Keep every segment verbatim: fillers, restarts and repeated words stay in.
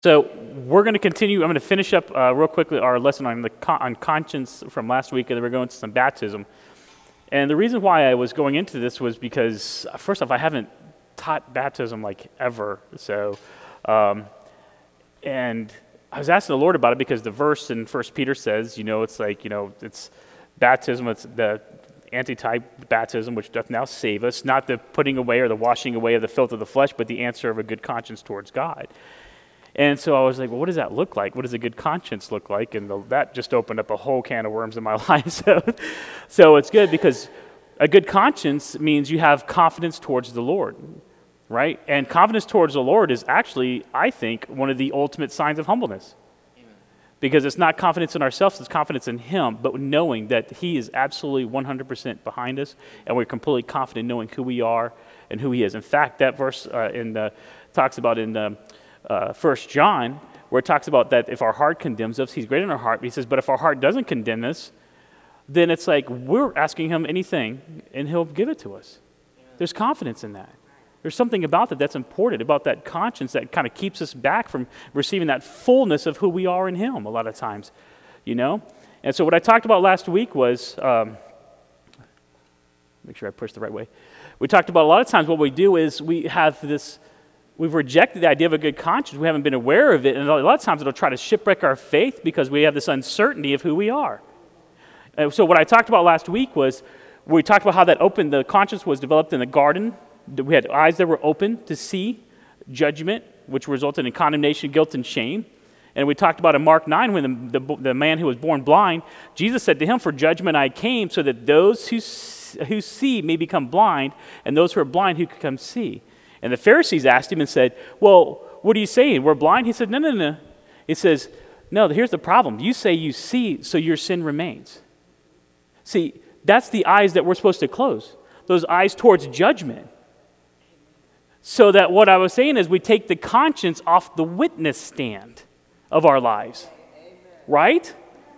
So we're going to continue. I'm going to finish up uh, real quickly our lesson on the con- on conscience from last week, and then we're going to some baptism. And the reason why I was going into this was because, uh, first off, I haven't taught baptism like ever. So, um, and I was asking the Lord about it because the verse in First Peter says, you know, it's like, you know, it's baptism, it's the antitype baptism, which doth now save us, not the putting away or the washing away of the filth of the flesh, but the answer of a good conscience towards God. And so I was like, well, what does that look like? What does a good conscience look like? And the, that just opened up a whole can of worms in my life. So, so it's good because a good conscience means you have confidence towards the Lord, right? And confidence towards the Lord is actually, I think, one of the ultimate signs of humbleness. Amen. Because it's not confidence in ourselves, it's confidence in Him, but knowing that He is absolutely one hundred percent behind us, and we're completely confident knowing who we are and who He is. In fact, that verse uh, in the, talks about in the, Uh, First John, where it talks about that if our heart condemns us, He's greater in our heart. He says, but if our heart doesn't condemn us, then it's like we're asking Him anything, and He'll give it to us. Yeah. There's confidence in that. There's something about that that's important, about that conscience that kind of keeps us back from receiving that fullness of who we are in Him a lot of times, you know? And so what I talked about last week was, um, make sure I push the right way. We talked about a lot of times what we do is we have this, we've rejected the idea of a good conscience. We haven't been aware of it. And a lot of times it'll try to shipwreck our faith because we have this uncertainty of who we are. And so what I talked about last week was, we talked about how that open, the conscience was developed in the garden. We had eyes that were open to see judgment, which resulted in condemnation, guilt, and shame. And we talked about in Mark nine, when the, the, the man who was born blind, Jesus said to him, for judgment I came, so that those who, who see may become blind, and those who are blind who can come see. And the Pharisees asked him and said, well, what are you saying? We're blind? He said, no, no, no. He says, no, here's the problem. You say you see, so your sin remains. See, that's the eyes that we're supposed to close, those eyes towards judgment. So that what I was saying is we take the conscience off the witness stand of our lives, right?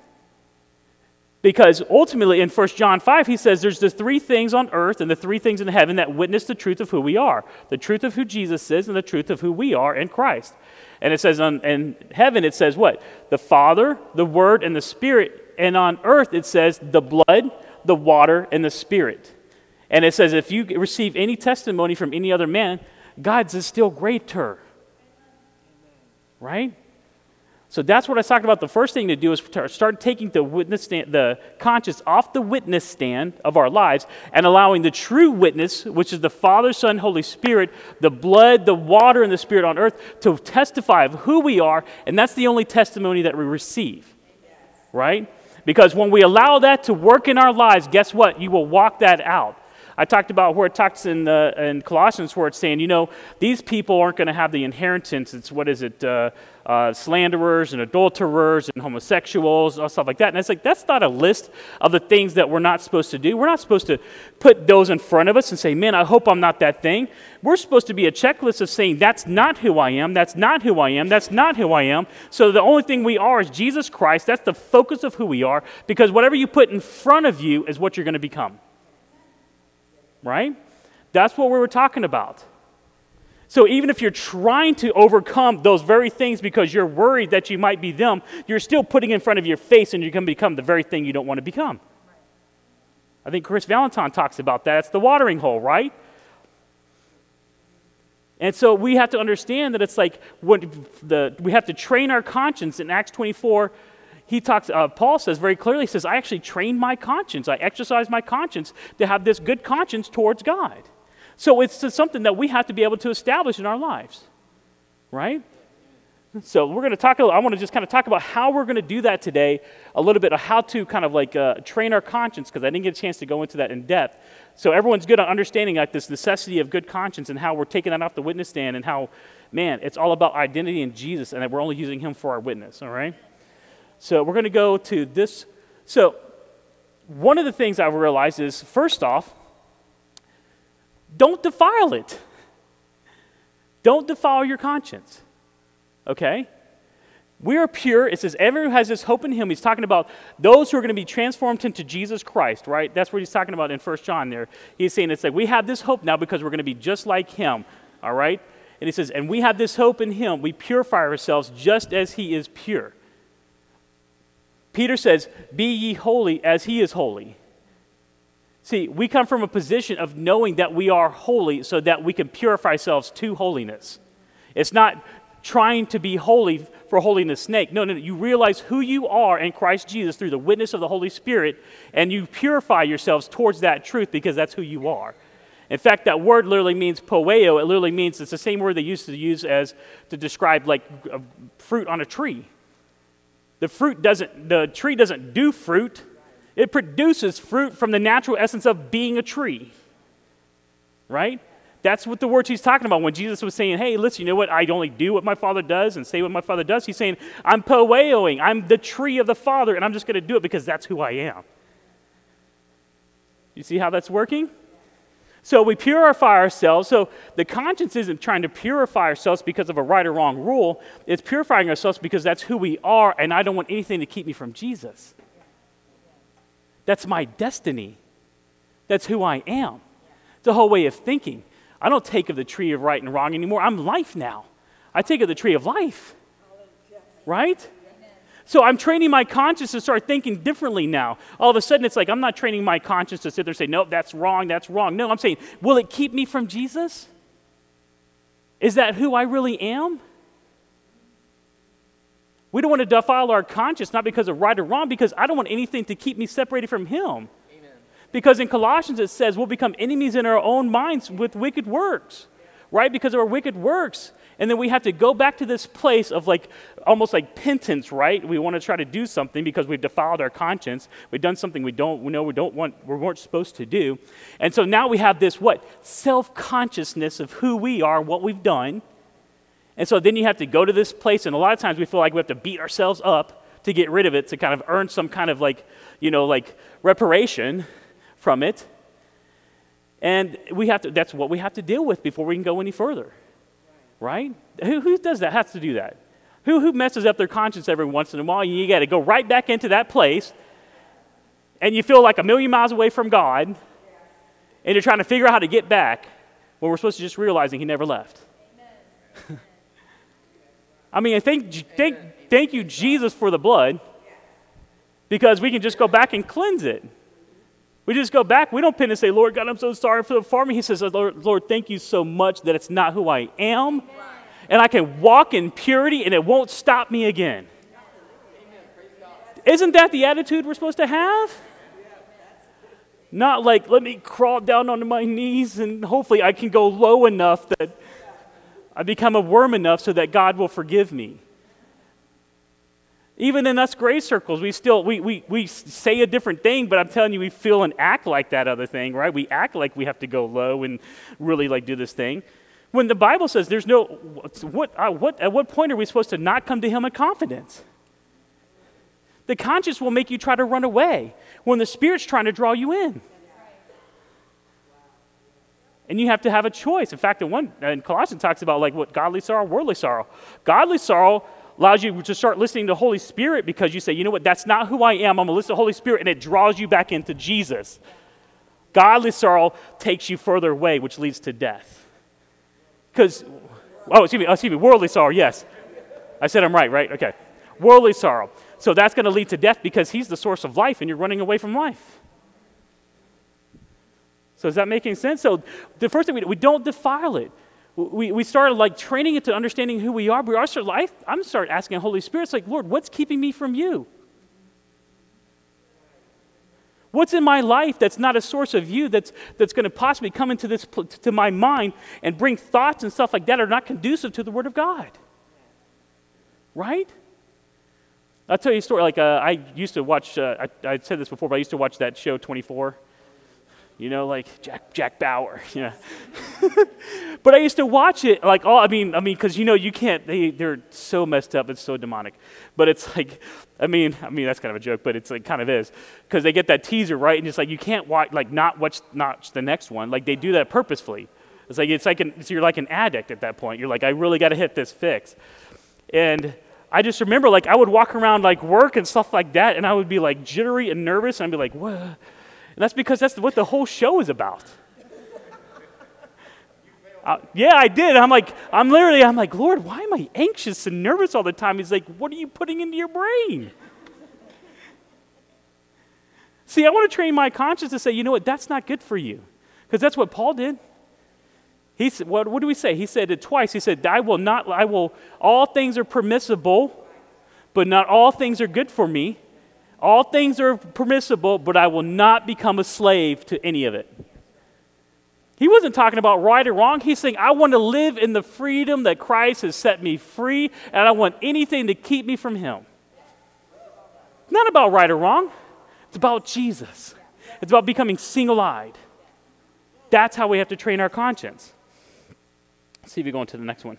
Because ultimately in First John five, he says there's the three things on earth and the three things in heaven that witness the truth of who we are. The truth of who Jesus is and the truth of who we are in Christ. And it says on, in heaven, it says what? The Father, the Word, and the Spirit. And on earth, it says the blood, the water, and the Spirit. And it says if you receive any testimony from any other man, God's is still greater. Right? So that's what I was talking about. The first thing to do is start taking the witness stand, the conscience off the witness stand of our lives and allowing the true witness, which is the Father, Son, Holy Spirit, the blood, the water, and the Spirit on earth, to testify of who we are, and that's the only testimony that we receive, right? Because when we allow that to work in our lives, guess what? You will walk that out. I talked about where it talks in, the, in Colossians where it's saying, you know, these people aren't going to have the inheritance. It's, what is it, uh, uh, slanderers and adulterers and homosexuals and stuff like that. And it's like, that's not a list of the things that we're not supposed to do. We're not supposed to put those in front of us and say, man, I hope I'm not that thing. We're supposed to be a checklist of saying, that's not who I am, that's not who I am, that's not who I am. So the only thing we are is Jesus Christ. That's the focus of who we are, because whatever you put in front of you is what you're going to become. Right? That's what we were talking about. So even if you're trying to overcome those very things because you're worried that you might be them, you're still putting in front of your face and you're going to become the very thing you don't want to become. I think Chris Valentine talks about that. It's the watering hole, right? And so we have to understand that it's like what the we have to train our conscience. In Acts twenty-four, He talks. Uh, Paul says very clearly, he says, I actually trained my conscience. I exercised my conscience to have this good conscience towards God. So it's just something that we have to be able to establish in our lives, right? So we're going to talk, I want to just kind of talk about how we're going to do that today, a little bit of how to kind of like uh, train our conscience, because I didn't get a chance to go into that in depth. So everyone's good on understanding like this necessity of good conscience and how we're taking that off the witness stand and how, man, it's all about identity in Jesus and that we're only using Him for our witness, all right? So we're going to go to this. So one of the things I've realized is, first off, don't defile it. Don't defile your conscience. Okay? We are pure. It says everyone who has this hope in Him. He's talking about those who are going to be transformed into Jesus Christ, right? That's what he's talking about in First John there. He's saying it's like we have this hope now because we're going to be just like Him, all right? And he says, and we have this hope in him. We purify ourselves just as he is pure. Peter says, be ye holy as he is holy. See, we come from a position of knowing that we are holy so that we can purify ourselves to holiness. It's not trying to be holy for holiness' sake. No, no, no. You realize who you are in Christ Jesus through the witness of the Holy Spirit, and you purify yourselves towards that truth because that's who you are. In fact, that word literally means poeo. It literally means, it's the same word they used to use as to describe like a fruit on a tree. The fruit doesn't, the tree doesn't do fruit. It produces fruit from the natural essence of being a tree. Right? That's what the words he's talking about when Jesus was saying, hey, listen, you know what? I only do what my Father does and say what my Father does. He's saying, I'm poeoing. I'm the tree of the Father, and I'm just going to do it because that's who I am. You see how that's working? So we purify ourselves. So the conscience isn't trying to purify ourselves because of a right or wrong rule. It's purifying ourselves because that's who we are, and I don't want anything to keep me from Jesus. That's my destiny. That's who I am. It's a whole way of thinking. I don't take of the tree of right and wrong anymore. I'm life now. I take of the tree of life. Right? So I'm training my conscience to start thinking differently now. All of a sudden, it's like I'm not training my conscience to sit there and say, nope, that's wrong, that's wrong. No, I'm saying, will it keep me from Jesus? Is that who I really am? We don't want to defile our conscience, not because of right or wrong, because I don't want anything to keep me separated from him. Amen. Because in Colossians it says we'll become enemies in our own minds with wicked works, right? Because of our wicked works. And then we have to go back to this place of like, almost like penance, right? We want to try to do something because we've defiled our conscience. We've done something we don't, we know we don't want, we weren't supposed to do. And so now we have this, what? Self-consciousness of who we are, what we've done. And so then you have to go to this place, and a lot of times we feel like we have to beat ourselves up to get rid of it, to kind of earn some kind of like, you know, like reparation from it. And we have to, that's what we have to deal with before we can go any further. Right? Who, who does that, has to do that? Who, who messes up their conscience every once in a while? You got to go right back into that place, and you feel like a million miles away from God, and you're trying to figure out how to get back when we're supposed to just realizing he never left. I mean, I thank, thank, thank you, Jesus, for the blood, because we can just go back and cleanse it. We just go back. We don't pin and say, Lord God, I'm so sorry for the for me. He says, Lord, Lord, thank you so much that it's not who I am. Right. And I can walk in purity and it won't stop me again. Isn't that the attitude we're supposed to have? Not like, let me crawl down onto my knees and hopefully I can go low enough that I become a worm enough so that God will forgive me. Even in us grace circles, we still, we, we, we say a different thing, but I'm telling you, we feel and act like that other thing, right? We act like we have to go low and really like do this thing. When the Bible says there's no, what, uh, what, at what point are we supposed to not come to him in confidence? The conscience will make you try to run away when the Spirit's trying to draw you in. And you have to have a choice. In fact, in one, in Colossians talks about like what godly sorrow, worldly sorrow. Godly sorrow allows you to start listening to the Holy Spirit because you say, you know what, that's not who I am. I'm going to listen to the Holy Spirit, and it draws you back into Jesus. Godly sorrow takes you further away, which leads to death. Because, oh, excuse me, excuse me, worldly sorrow, yes. I said I'm right, right? Okay. Worldly sorrow. So that's going to lead to death because he's the source of life, and you're running away from life. So is that making sense? So the first thing, we, we don't defile it. We, we started like training it to understanding who we are. But our life, I'm going to start asking the Holy Spirit, it's like, Lord, what's keeping me from you? What's in my life that's not a source of you that's, that's going to possibly come into this, to my mind and bring thoughts and stuff like that that are not conducive to the Word of God? Right? I'll tell you a story. Like uh, I used to watch, uh, I, I said this before, but I used to watch that show twenty-four. You know, like Jack Jack Bauer, you know. But I used to watch it, like, all, I mean, I mean, because, you know, you can't, they, they're so messed up, it's so demonic. But it's like, I mean, I mean, that's kind of a joke, but it's like, kind of is. Because they get that teaser, right, and it's like, you can't watch, like, not watch, not the next one. Like, they do that purposefully. It's like, it's like, an, so you're like an addict at that point. You're like, I really got to hit this fix. And I just remember, like, I would walk around, like, work and stuff like that, and I would be, like, jittery and nervous, and I'd be like, what? And that's because that's what the whole show is about. Uh, yeah, I did. I'm like, I'm literally, I'm like, Lord, why am I anxious and nervous all the time? He's like, what are you putting into your brain? See, I want to train my conscience to say, you know what, that's not good for you. Because that's what Paul did. He said, what, what do we say? He said it twice. He said, I will not, I will, all things are permissible, but not all things are good for me. All things are permissible, but I will not become a slave to any of it. He wasn't talking about right or wrong. He's saying, I want to live in the freedom that Christ has set me free, and I want anything to keep me from him. It's not about right or wrong. It's about Jesus. It's about becoming single-eyed. That's how we have to train our conscience. Let's see if we go on to the next one.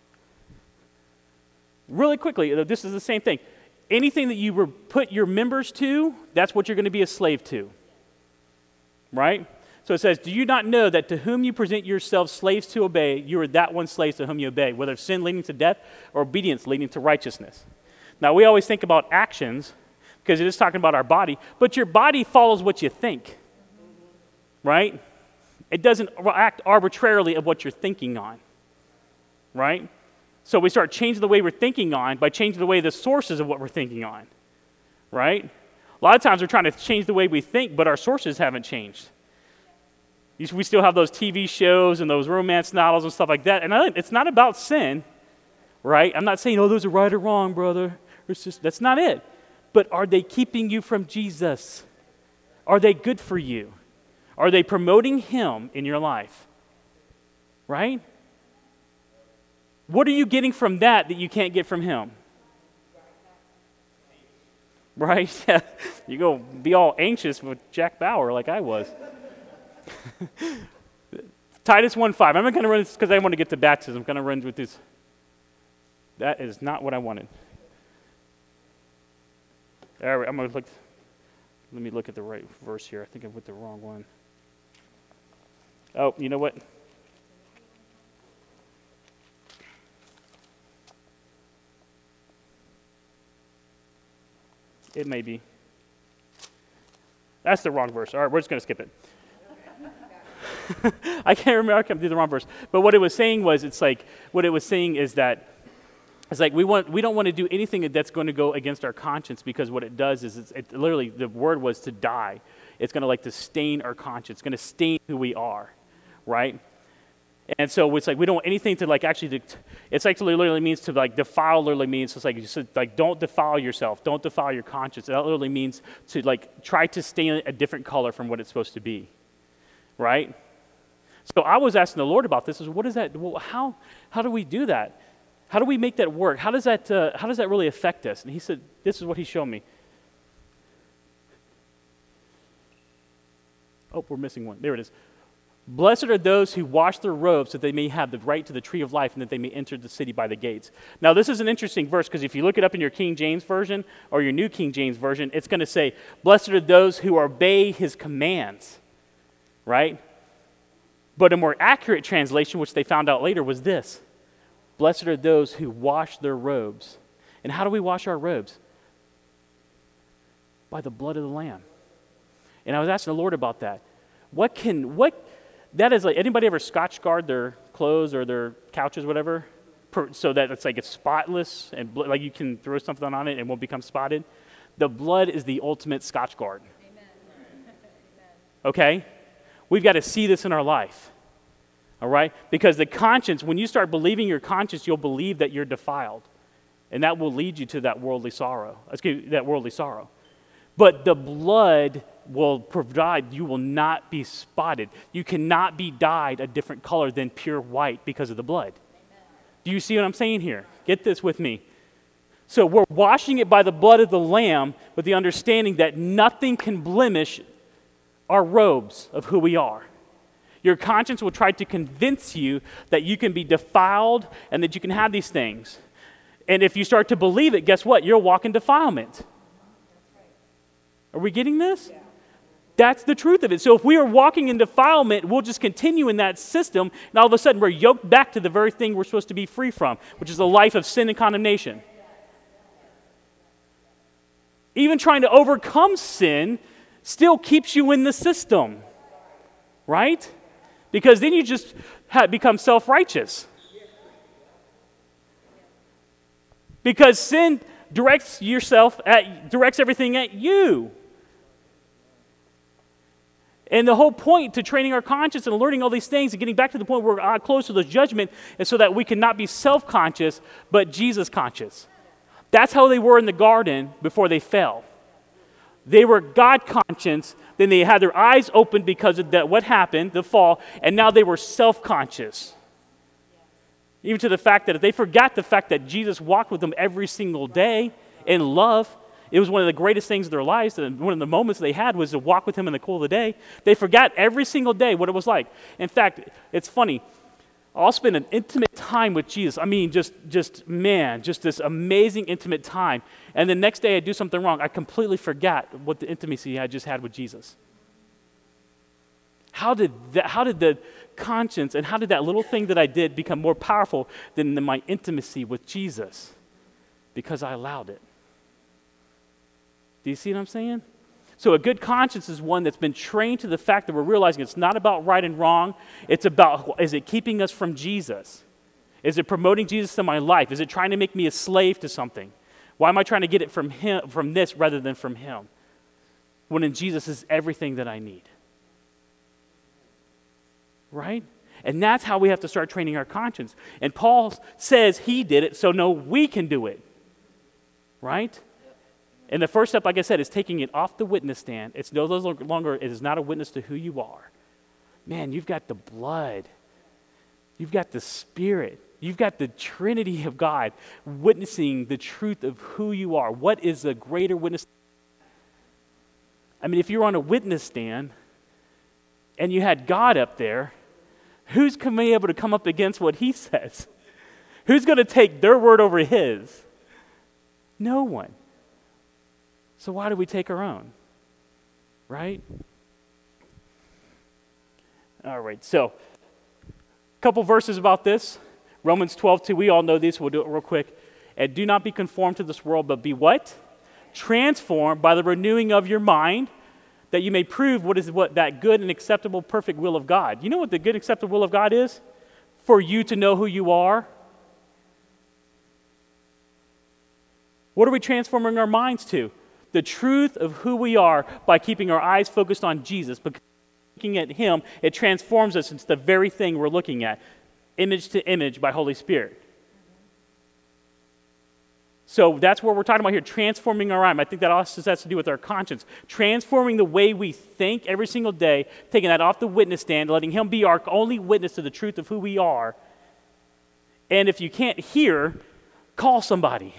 Really quickly, this is the same thing. Anything that you put your members to, that's what you're going to be a slave to. Right? So it says, do you not know that to whom you present yourselves slaves to obey, you are that one slave to whom you obey, whether sin leading to death or obedience leading to righteousness. Now, we always think about actions because it is talking about our body, but your body follows what you think. Right? It doesn't act arbitrarily of what you're thinking on. Right? So we start changing the way we're thinking on by changing the way the sources of what we're thinking on. Right? A lot of times we're trying to change the way we think, but our sources haven't changed. We still have those T V shows and those romance novels and stuff like that. And I, it's not about sin, right? I'm not saying, oh, those are right or wrong, brother. It's just, that's not it. But are they keeping you from Jesus? Are they good for you? Are they promoting him in your life? Right? What are you getting from that that you can't get from him? Right? Yeah. You go be all anxious with Jack Bauer like I was. Titus one five. I'm not going to run this because I want to get to baptism. I'm going to run with this. That is not what I wanted. All right, I'm going to look. Let me look at the right verse here. I think I put the wrong one. Oh, you know what? It may be. That's the wrong verse. All right, we're just going to skip it. I can't remember. I can't do the wrong verse. But what it was saying was, it's like, what it was saying is that, it's like we want, we don't want to do anything that's going to go against our conscience, because what it does is, it's, it literally, the word was to die. It's going to like to stain our conscience. It's going to stain who we are, right? And so it's like we don't want anything to like actually, it's like literally means to like defile. Literally means it's like you said, like don't defile yourself, don't defile your conscience. That literally means to like try to stain it a different color from what it's supposed to be, right? So I was asking the Lord about this. Is what is that? Well, how how do we do that? How do we make that work? How does that uh, how does that really affect us? And he said, this is what he showed me. Oh, we're missing one. There it is. Blessed are those who wash their robes, that they may have the right to the tree of life, and that they may enter the city by the gates. Now, this is an interesting verse, because if you look it up in your King James Version or your New King James Version, it's going to say, blessed are those who obey his commands, right? But a more accurate translation, which they found out later, was this. Blessed are those who wash their robes. And how do we wash our robes? By the blood of the Lamb. And I was asking the Lord about that. What can, what, that is like, anybody ever Scotch guard their clothes or their couches, whatever, per, so that it's like it's spotless and bl- like you can throw something on it and it won't become spotted? The blood is the ultimate Scotch guard. Amen. Okay? We've got to see this in our life. All right? Because the conscience, when you start believing your conscience, you'll believe that you're defiled. And that will lead you to that worldly sorrow. Excuse me, that worldly sorrow. But the blood will provide, you will not be spotted. You cannot be dyed a different color than pure white because of the blood. Amen. Do you see what I'm saying here? Get this with me. So we're washing it by the blood of the Lamb with the understanding that nothing can blemish our robes of who we are. Your conscience will try to convince you that you can be defiled and that you can have these things. And if you start to believe it, guess what? You'll walk in defilement. Are we getting this? Yeah. That's the truth of it. So if we are walking in defilement, we'll just continue in that system, and all of a sudden we're yoked back to the very thing we're supposed to be free from, which is a life of sin and condemnation. Even trying to overcome sin still keeps you in the system, right? because then you just ha- become self-righteous. Because sin directs yourself at, directs everything at you. And the whole point to training our conscience and learning all these things and getting back to the point where we're close to the judgment is so that we can not be self-conscious, but Jesus-conscious. That's how they were in the garden before they fell. They were God-conscious, then they had their eyes opened because of that, what happened, the fall, and now they were self-conscious. Even to the fact that if they forgot the fact that Jesus walked with them every single day in love, it was one of the greatest things of their lives, and one of the moments they had was to walk with him in the cool of the day. They forgot every single day what it was like. In fact, it's funny. I'll spend an intimate time with Jesus. I mean, just, just man, just this amazing intimate time. And the next day I do something wrong. I completely forgot what the intimacy I just had with Jesus. How did that, how did the conscience and how did that little thing that I did become more powerful than the, my intimacy with Jesus? Because I allowed it. Do you see what I'm saying? So a good conscience is one that's been trained to the fact that we're realizing it's not about right and wrong. It's about, is it keeping us from Jesus? Is it promoting Jesus in my life? Is it trying to make me a slave to something? Why am I trying to get it from him, from this rather than from him? When in Jesus is everything that I need. Right? And that's how we have to start training our conscience. And Paul says he did it, so no, we can do it. Right? And the first step, like I said, is taking it off the witness stand. It's no longer, it is not a witness to who you are. Man, you've got the blood. You've got the Spirit. You've got the Trinity of God witnessing the truth of who you are. What is a greater witness? I mean, if you're on a witness stand and you had God up there, who's going to be able to come up against what he says? Who's going to take their word over his? No one. So why do we take our own? Right? All right, so a couple verses about this. Romans twelve two, we all know these, we'll do it real quick. And do not be conformed to this world, but be what? Transformed by the renewing of your mind, that you may prove what is what that good and acceptable, perfect will of God. You know what the good, acceptable will of God is? For you to know who you are. What are we transforming our minds to? The truth of who we are by keeping our eyes focused on Jesus. Because looking at him, it transforms us into the very thing we're looking at, image to image by Holy Spirit. So that's what we're talking about here, transforming our mind. I think that also has to do with our conscience. Transforming the way we think every single day, taking that off the witness stand, letting him be our only witness to the truth of who we are. And if you can't hear, call somebody.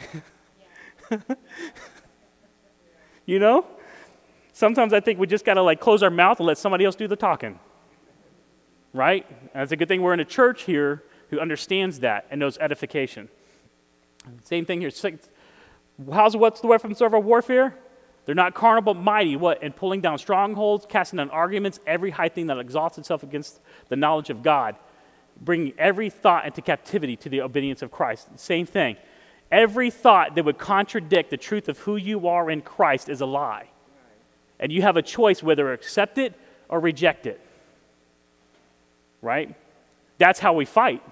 You know? Sometimes I think we just got to like close our mouth and let somebody else do the talking. Right? And it's a good thing we're in a church here who understands that and knows edification. Same thing here. How's what's the weapons of our warfare? They're not carnal but mighty. What? In pulling down strongholds, casting down arguments, every high thing that exalts itself against the knowledge of God. Bringing every thought into captivity to the obedience of Christ. Same thing. Every thought that would contradict the truth of who you are in Christ is a lie. And you have a choice whether to accept it or reject it. Right? That's how we fight.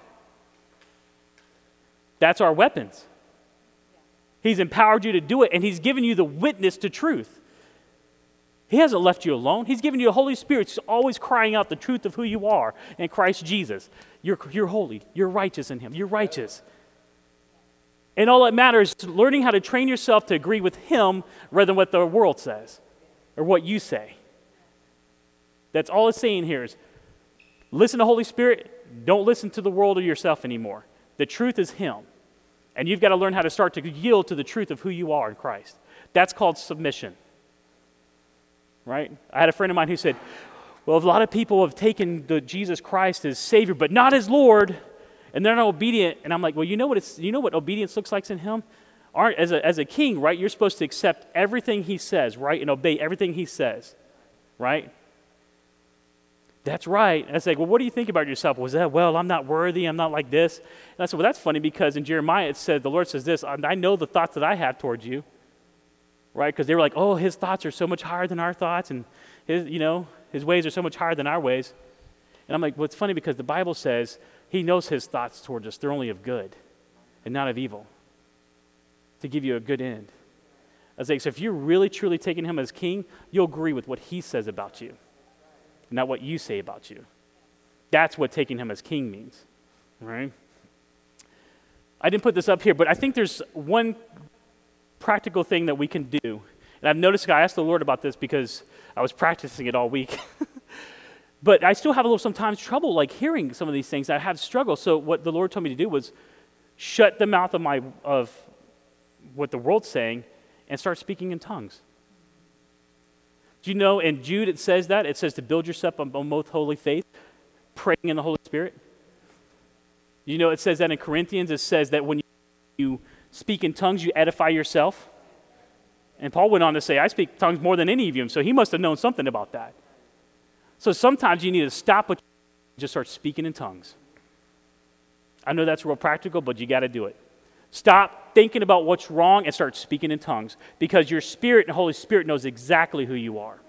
That's our weapons. He's empowered you to do it, and he's given you the witness to truth. He hasn't left you alone. He's given you the Holy Spirit. He's always crying out the truth of who you are in Christ Jesus. You're, you're holy. You're righteous in him. You're righteous. And all that matters is learning how to train yourself to agree with him rather than what the world says or what you say. That's all it's saying here is listen to Holy Spirit. Don't listen to the world or yourself anymore. The truth is him. And you've got to learn how to start to yield to the truth of who you are in Christ. That's called submission. Right? I had a friend of mine who said, well, a lot of people have taken the Jesus Christ as Savior, but not as Lord. And they're not obedient, and I'm like, well, you know what it's, you know what obedience looks like in him? Aren't, as, a, as a king, right, you're supposed to accept everything he says, right, and obey everything he says, right? That's right. And I say, well, what do you think about yourself? Was that, well, I'm not worthy, I'm not like this. And I said, well, that's funny because in Jeremiah it said, the Lord says this, I know the thoughts that I have towards you, right? Because they were like, oh, his thoughts are so much higher than our thoughts, and his, you know, his ways are so much higher than our ways. And I'm like, well, it's funny because the Bible says he knows his thoughts towards us. They're only of good and not of evil, to give you a good end. I was like, so if you're really, truly taking him as king, you'll agree with what he says about you, not what you say about you. That's what taking him as king means, right? I didn't put this up here, but I think there's one practical thing that we can do. And I've noticed, I asked the Lord about this because I was practicing it all week. But I still have a little sometimes trouble like hearing some of these things. I have struggled. So what the Lord told me to do was shut the mouth of my of what the world's saying and start speaking in tongues. Do you know in Jude it says that? It says to build yourself on most holy faith, praying in the Holy Spirit. You know it says that in Corinthians. It says that when you, you speak in tongues, you edify yourself. And Paul went on to say, I speak tongues more than any of you. So he must have known something about that. So sometimes you need to stop what you just start speaking in tongues. I know that's real practical, but you got to do it. Stop thinking about what's wrong and start speaking in tongues, because your spirit and Holy Spirit knows exactly who you are.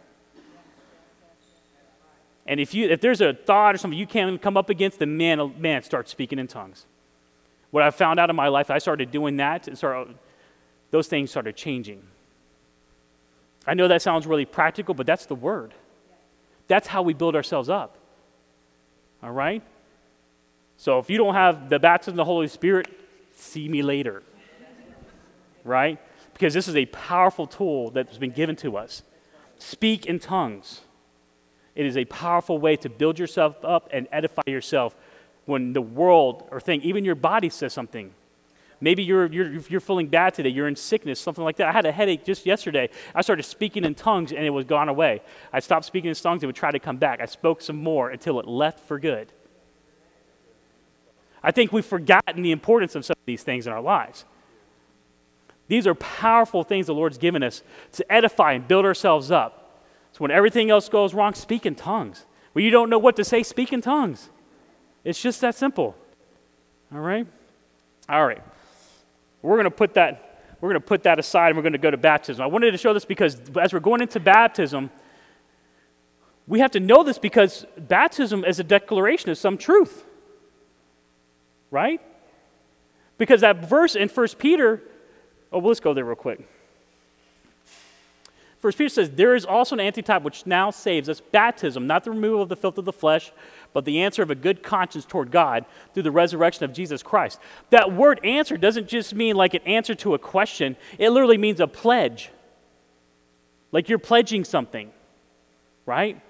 And if you if there's a thought or something you can't come up against, then man, man, start speaking in tongues. What I found out in my life, I started doing that, and started, those things started changing. I know that sounds really practical, but that's the word. That's how we build ourselves up. All right? So if you don't have the baptism of the Holy Spirit, see me later. Right? Because this is a powerful tool that's been given to us. Speak in tongues. It is a powerful way to build yourself up and edify yourself when the world or thing, even your body says something. Maybe you're, you're, you're feeling bad today. You're in sickness, something like that. I had a headache just yesterday. I started speaking in tongues, and it was gone away. I stopped speaking in tongues. It would try to come back. I spoke some more until it left for good. I think we've forgotten the importance of some of these things in our lives. These are powerful things the Lord's given us to edify and build ourselves up. So when everything else goes wrong, speak in tongues. When you don't know what to say, speak in tongues. It's just that simple. All right? All right. We're going to put that we're going to put that aside, and we're going to go to baptism. I wanted to show this because as we're going into baptism, we have to know this because baptism is a declaration of some truth. Right? Because that verse in First Peter, oh, well, let's go there real quick. First Peter says, there is also an antitype which now saves us, baptism, not the removal of the filth of the flesh, but the answer of a good conscience toward God through the resurrection of Jesus Christ. That word answer doesn't just mean like an answer to a question. It literally means a pledge. Like you're pledging something, right?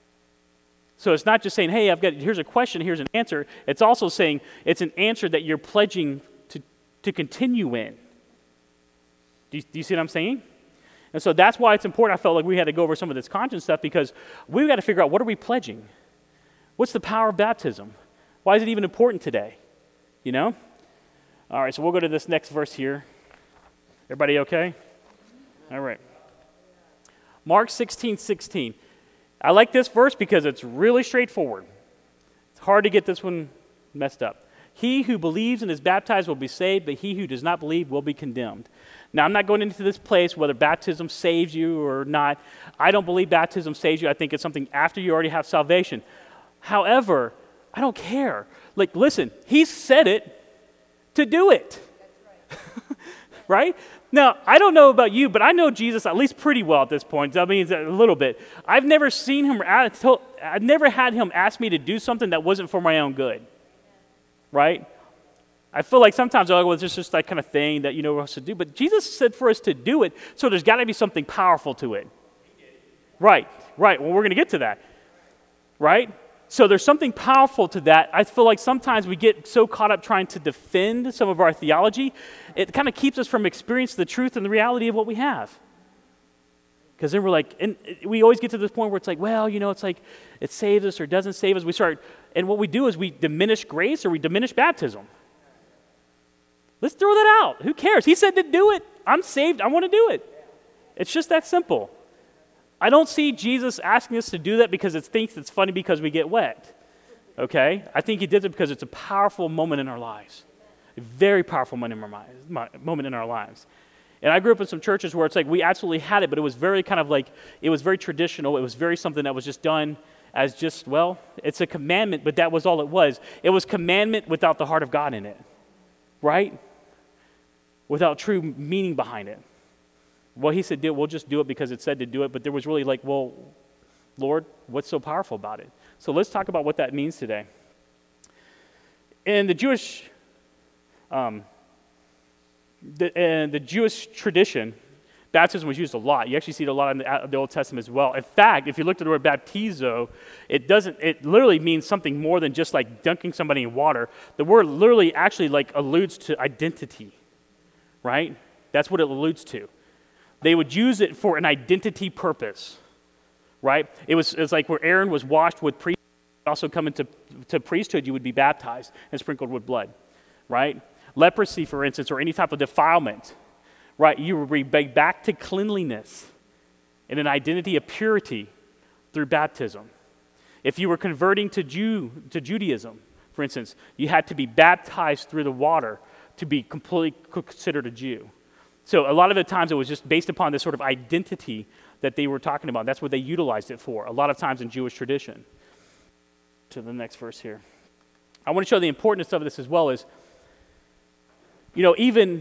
So it's not just saying, hey, I've got, here's a question, here's an answer. It's also saying it's an answer that you're pledging to, to continue in. Do you, do you see what I'm saying? And so that's why it's important. I felt like we had to go over some of this conscience stuff because we've got to figure out, what are we pledging? What's the power of baptism? Why is it even important today? You know? All right, so we'll go to this next verse here. Everybody okay? All right. Mark sixteen sixteen. I like this verse because it's really straightforward. It's hard to get this one messed up. He who believes and is baptized will be saved, but he who does not believe will be condemned. Now, I'm not going into this place whether baptism saves you or not. I don't believe baptism saves you. I think it's something after you already have salvation. However, I don't care. Like, listen, he said it to do it. Right? Now, I don't know about you, but I know Jesus at least pretty well at this point. I mean, a little bit. I've never seen him, I've never had him ask me to do something that wasn't for my own good. Right? I feel like sometimes, oh, well, it's just that kind of thing that you know we're supposed to do. But Jesus said for us to do it, so there's got to be something powerful to it. Right, right. Well, we're going to get to that. Right? So there's something powerful to that. I feel like sometimes we get so caught up trying to defend some of our theology, it kind of keeps us from experiencing the truth and the reality of what we have. Because then we're like, and we always get to this point where it's like, well, you know, it's like it saves us or doesn't save us. We start, and what we do is we diminish grace or we diminish baptism. Let's throw that out. Who cares? He said to do it. I'm saved. I want to do it. It's just that simple. I don't see Jesus asking us to do that because it thinks it's funny because we get wet. Okay? I think he did it because it's a powerful moment in our lives. A very powerful moment in our, moment in our lives. And I grew up in some churches where it's like we absolutely had it, but it was very kind of like, it was very traditional. It was very something that was just done as just, well, it's a commandment, but that was all it was. It was commandment without the heart of God in it, right? Without true meaning behind it. Well, he said, we'll just do it because it said to do it, but there was really like, well, Lord, what's so powerful about it? So let's talk about what that means today. In the Jewish, um, the, in the Jewish tradition, baptism was used a lot. You actually see it a lot in the, the Old Testament as well. In fact, if you look at the word baptizo, it doesn't. It literally means something more than just like dunking somebody in water. The word literally actually like alludes to identity, right? That's what it alludes to. They would use it for an identity purpose, right? It was, it was like where Aaron was washed with priesthood, also come into to priesthood, you would be baptized and sprinkled with blood, right? Leprosy, for instance, or any type of defilement, right? You would be back to cleanliness and an identity of purity through baptism. If you were converting to Jew to Judaism, for instance, you had to be baptized through the water to be completely considered a Jew. So a lot of the times it was just based upon this sort of identity that they were talking about. That's what they utilized it for, a lot of times in Jewish tradition. To the next verse here. I want to show the importance of this as well as, you know, even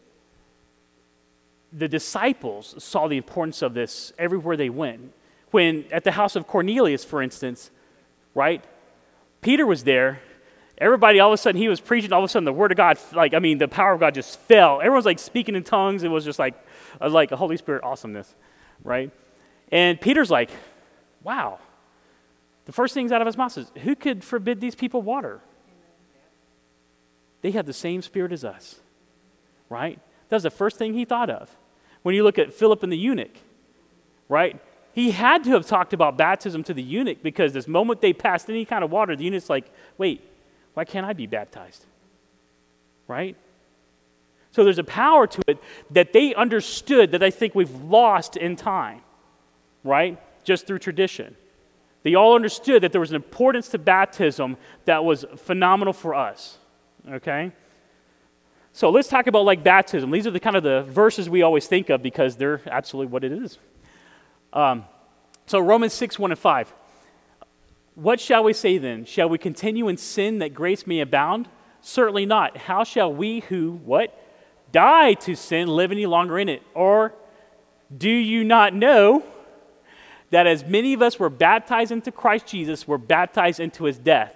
the disciples saw the importance of this everywhere they went. When at the house of Cornelius, for instance, right, Peter was there. Everybody, all of a sudden, he was preaching. All of a sudden, the word of God, like, I mean, the power of God just fell. Everyone's like speaking in tongues. It was just like, uh, like a Holy Spirit awesomeness, right? And Peter's like, wow. The first things out of his mouth is, who could forbid these people water? They have the same spirit as us, right? That was the first thing he thought of. When you look at Philip and the eunuch, right? He had to have talked about baptism to the eunuch because this moment they passed any kind of water, the eunuch's like, wait, why can't I be baptized? Right? So there's a power to it that they understood that I think we've lost in time, right? Just through tradition. They all understood that there was an importance to baptism that was phenomenal for us, okay? So let's talk about like baptism. These are the kind of the verses we always think of because they're absolutely what it is. Um, so Romans six, one and five. What shall we say then? Shall we continue in sin that grace may abound? Certainly not. How shall we who, what? Die to sin live any longer in it? Or do you not know that as many of us were baptized into Christ Jesus, were baptized into his death?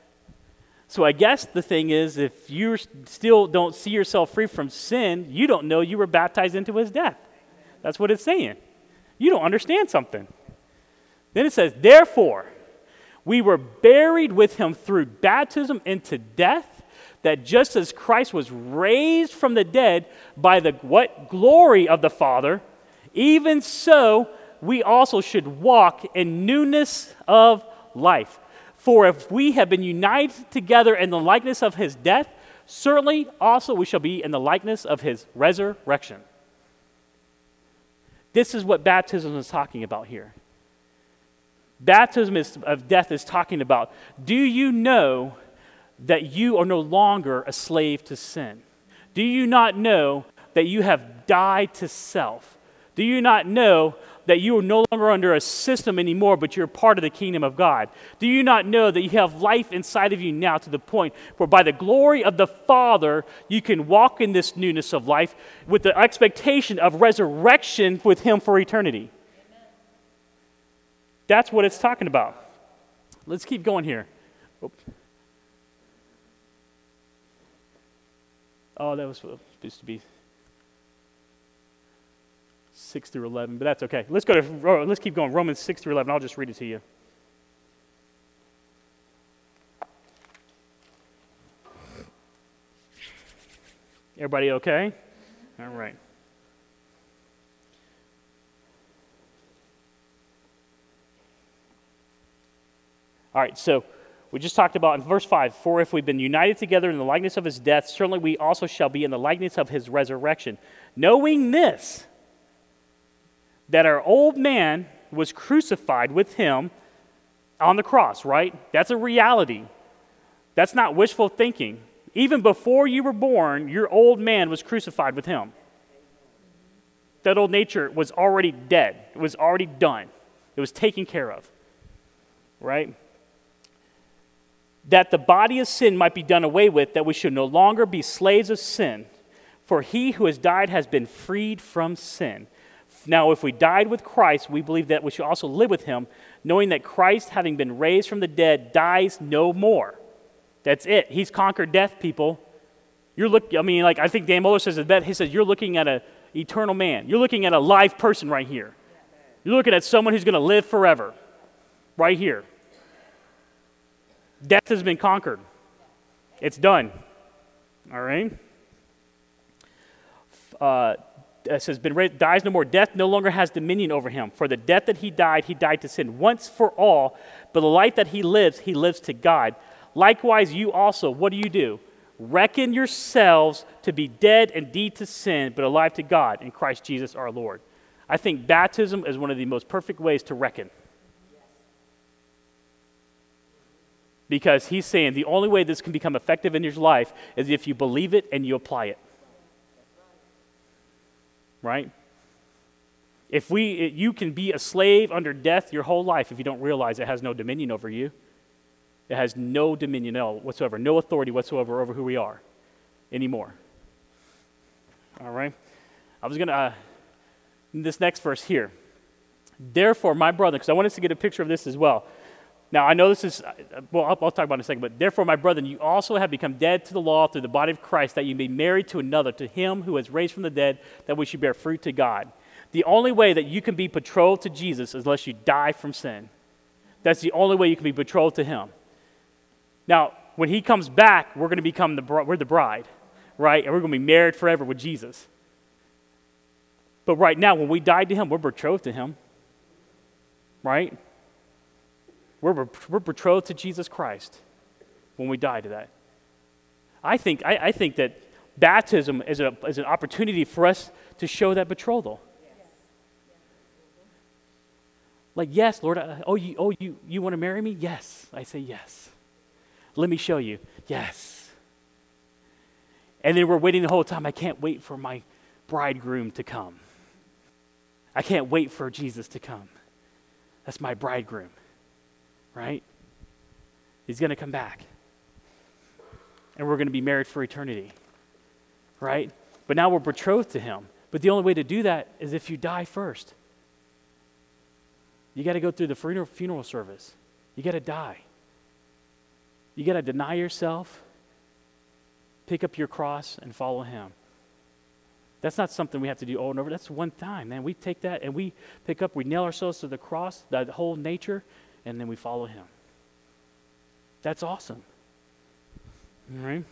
So I guess the thing is, if you still don't see yourself free from sin, you don't know you were baptized into his death. That's what it's saying. You don't understand something. Then it says, therefore, we were buried with him through baptism into death, that just as Christ was raised from the dead by the what glory of the Father, even so we also should walk in newness of life. For if we have been united together in the likeness of his death, certainly also we shall be in the likeness of his resurrection. This is what baptism is talking about here. Baptism is, of death is talking about, do you know that you are no longer a slave to sin? Do you not know that you have died to self? Do you not know that you are no longer under a system anymore, but you're part of the kingdom of God? Do you not know that you have life inside of you now to the point where by the glory of the Father, you can walk in this newness of life with the expectation of resurrection with him for eternity? That's what it's talking about. Let's keep going here. Oops. Oh, that was supposed to be six through eleven, but that's okay. Let's go to, let's keep going. Romans six through eleven. I'll just read it to you. Everybody okay? All right. All right, so we just talked about in verse five, for if we've been united together in the likeness of his death, certainly we also shall be in the likeness of his resurrection. Knowing this, that our old man was crucified with him on the cross, right? That's a reality. That's not wishful thinking. Even before you were born, your old man was crucified with him. That old nature was already dead. It was already done. It was taken care of. right? That the body of sin might be done away with, that we should no longer be slaves of sin. For he who has died has been freed from sin. Now, if we died with Christ, we believe that we should also live with him, knowing that Christ, having been raised from the dead, dies no more. That's it. He's conquered death, people. You're look. I mean, like I think Dan Mohler says that. He says you're looking at an eternal man. You're looking at a live person right here. You're looking at someone who's going to live forever, right here. Death has been conquered. It's done. All right. Uh, it says, "Been raised, dies no more. Death no longer has dominion over him. For the death that he died, he died to sin once for all. But the life that he lives, he lives to God. Likewise, you also, what do you do? Reckon yourselves to be dead indeed to sin, but alive to God in Christ Jesus our Lord." I think baptism is one of the most perfect ways to reckon. Because he's saying the only way this can become effective in your life is if you believe it and you apply it. Right? If we, you can be a slave under death your whole life if you don't realize it has no dominion over you. It has no dominion whatsoever, no authority whatsoever over who we are anymore. All right? I was going to, uh, this next verse here. Therefore, my brother, because I want us to get a picture of this as well. Now, I know this is, well, I'll, I'll talk about it in a second, but therefore, my brethren, you also have become dead to the law through the body of Christ, that you may be married to another, to him who has raised from the dead, that we should bear fruit to God. The only way that you can be betrothed to Jesus is unless you die from sin. That's the only way you can be betrothed to him. Now, when he comes back, we're going to become the, we're the bride, right? And we're going to be married forever with Jesus. But right now, when we died to him, we're betrothed to him, right? We're, we're betrothed to Jesus Christ when we die to that. I think, I, I think that baptism is, a, is an opportunity for us to show that betrothal. Like, yes, Lord, I, oh, you, oh you, you want to marry me? Yes. I say yes. Let me show you. Yes. And then we're waiting the whole time. I can't wait for my bridegroom to come. I can't wait for Jesus to come. That's my bridegroom. Right? He's going to come back. And we're going to be married for eternity. Right? But now we're betrothed to him. But the only way to do that is if you die first. You got to go through the funeral, funeral service. You got to die. You got to deny yourself, pick up your cross, and follow him. That's not something we have to do over and over. That's one time, man. We take that and we pick up, we nail ourselves to the cross, that whole nature, and then we follow him. That's awesome. All right?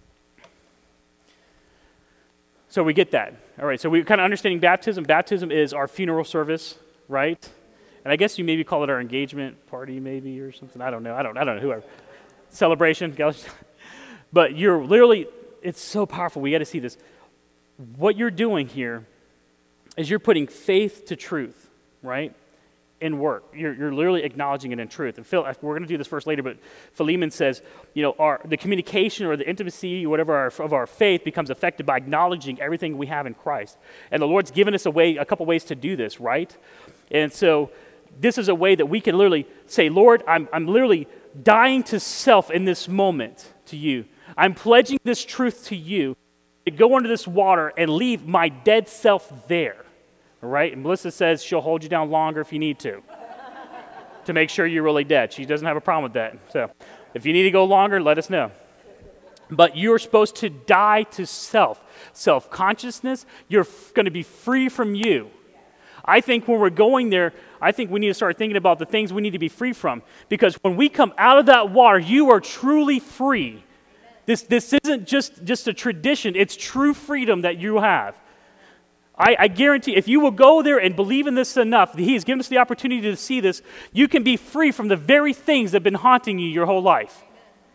So we get that. All right, so we're kind of understanding baptism. Baptism is our funeral service, right? And I guess you maybe call it our engagement party maybe or something. I don't know. I don't, I don't know. Whoever. Celebration. But you're literally, it's so powerful. We got to see this. What you're doing here is you're putting faith to truth, right? In work. You're, you're literally acknowledging it in truth. And Phil, we're going to do this first later, but Philemon says, you know, our, the communication or the intimacy or whatever our, of our faith becomes affected by acknowledging everything we have in Christ. And the Lord's given us a way, a couple ways to do this, right? And so this is a way that we can literally say, Lord, I'm, I'm literally dying to self in this moment to you. I'm pledging this truth to you to go under this water and leave my dead self there. All right? And Melissa says she'll hold you down longer if you need to, to make sure you're really dead. She doesn't have a problem with that. So if you need to go longer, let us know. But you're supposed to die to self. Self-consciousness, you're f- going to be free from you. I think when we're going there, I think we need to start thinking about the things we need to be free from. Because when we come out of that water, you are truly free. This, this isn't just, just a tradition. It's true freedom that you have. I, I guarantee if you will go there and believe in this enough, He has given us the opportunity to see this, you can be free from the very things that have been haunting you your whole life.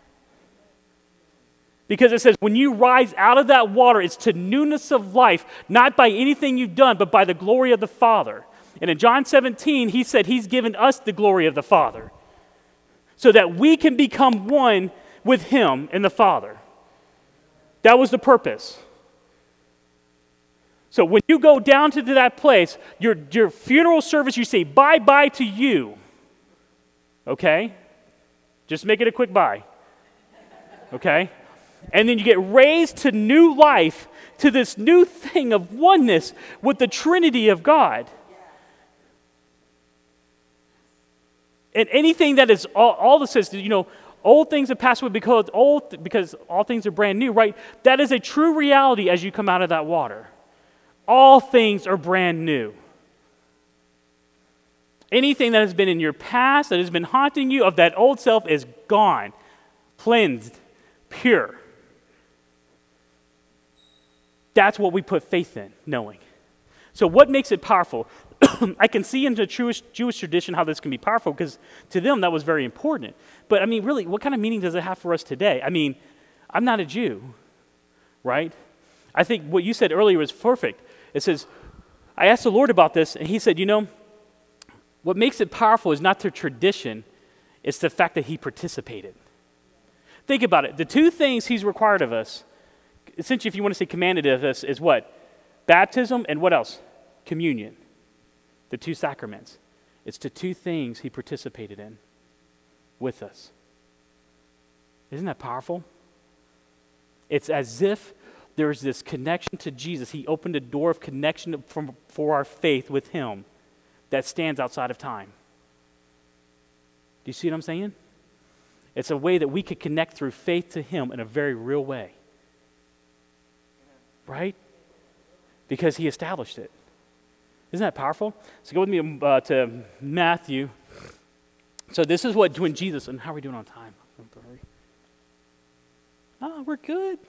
Because it says when you rise out of that water, it's to newness of life, not by anything you've done, but by the glory of the Father. And in John seventeen, He said He's given us the glory of the Father so that we can become one with Him and the Father. That was the purpose. So when you go down to that place, your, your funeral service, you say bye-bye to you. okay? Just make it a quick buy, okay? And then you get raised to new life, to this new thing of oneness with the Trinity of God. And anything that is, all, all this says, you know, old things have passed away because old, because all things are brand new, right? That is a true reality as you come out of that water. All things are brand new. Anything that has been in your past, that has been haunting you of that old self is gone, cleansed, pure. That's what we put faith in, knowing. So what makes it powerful? I can see in the Jewish, Jewish tradition how this can be powerful because to them that was very important. But I mean, really, what kind of meaning does it have for us today? I mean, I'm not a Jew, right? I think what you said earlier was perfect. It says, I asked the Lord about this, and he said, you know, what makes it powerful is not the tradition, it's the fact that he participated. Think about it. The two things he's required of us, essentially if you want to say commanded of us, is what? Baptism and what else? Communion. The two sacraments. It's the two things he participated in with us. Isn't that powerful? It's as if there's this connection to Jesus. He opened a door of connection from, for our faith with him that stands outside of time. Do you see what I'm saying? It's a way that we could connect through faith to him in a very real way. Right? Because he established it. Isn't that powerful? So go with me uh, to Matthew. So this is what when Jesus, and how are we doing on time? Oh, we're good.